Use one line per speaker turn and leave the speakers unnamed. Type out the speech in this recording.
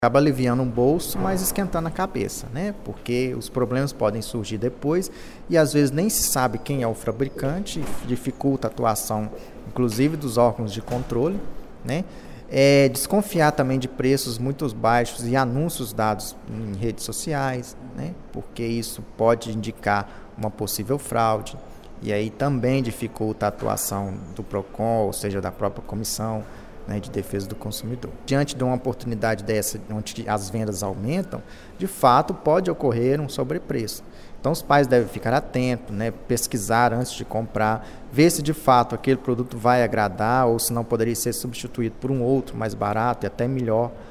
Acaba aliviando um bolso, mas esquentando a cabeça, né? Porque os problemas podem surgir depois e às vezes nem se sabe quem é o fabricante, dificulta a atuação, inclusive dos órgãos de controle, né? Desconfiar também de preços muito baixos e anúncios dados em redes sociais, né? Porque isso pode indicar uma possível fraude e aí também dificulta a atuação do PROCON, ou seja, da própria comissão, né, de defesa do consumidor. Diante de uma oportunidade dessa, onde as vendas aumentam, de fato pode ocorrer um sobrepreço. Então os pais devem ficar atentos, né, pesquisar antes de comprar, ver se de fato aquele produto vai agradar ou se não poderia ser substituído por um outro mais barato e até melhor,